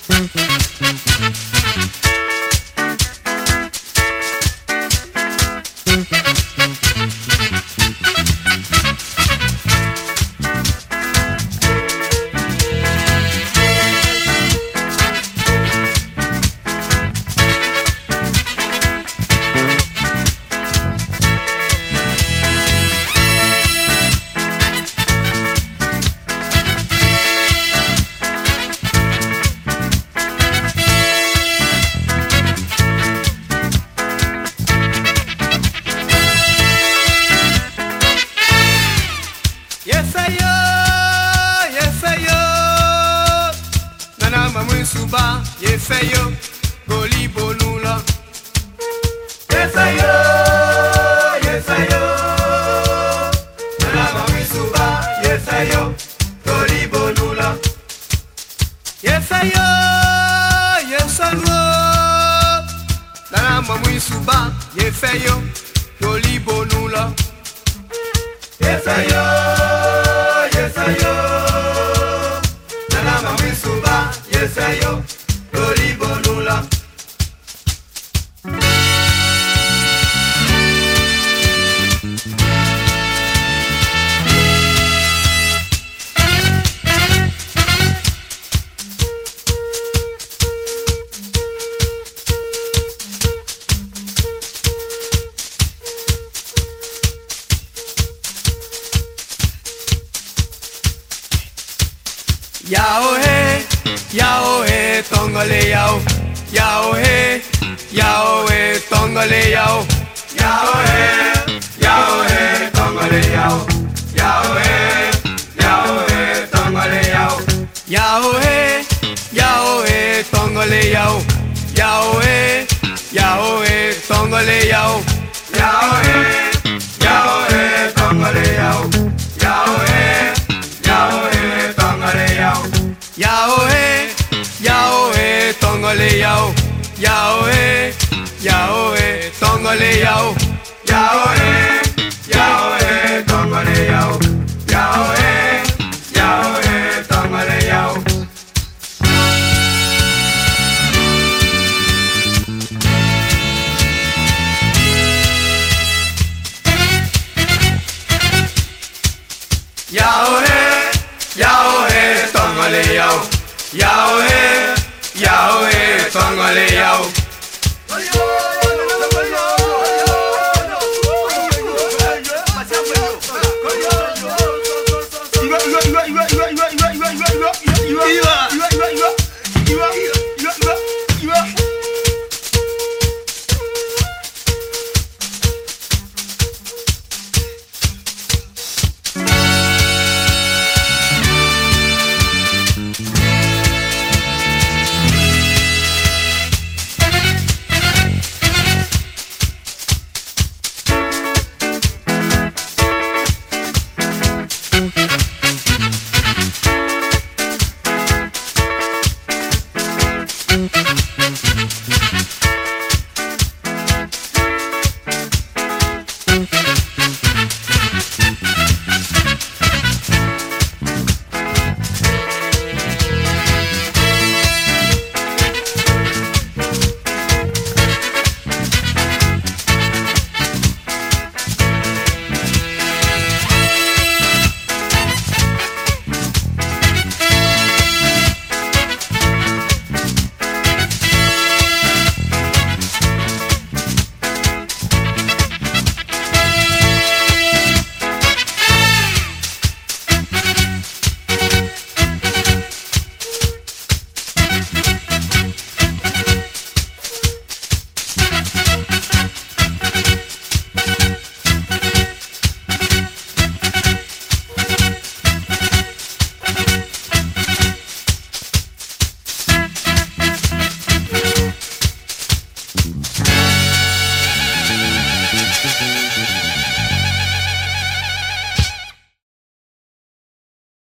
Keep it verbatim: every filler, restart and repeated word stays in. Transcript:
Suba, yes I yo, goli bolula. Yes I yo, yes I yo. Nana mami suba, yes I yo, goli bolula. Yes I yo, yes I yo. Nana mami suba, yes I yo, goli bolula. Yes I yo, yes I yo. Nana mami suba. Yes, I yo, Goli Bolula. Yao hey, yao hey, tongole yao, yao hey, yao hey, tongole yao, yao hey, yao hey, tongole yao, yao hey, yao hey, tongole yao, yao hey, yao hey, tongole yao, yao hey, yao hey, tongole yao, yao hey, yao hey, tongole yao, yao hey, yao hey, tongole yao. Yao hey, yao hey, tongole yao, yao hey, yao hey, tongole yao, yao hey, yao hey, tongole yao, yao hey, yao hey, tongole yao. Yao hey, yao hey, tongole yao, yao hey, yao hey, tongole yao. You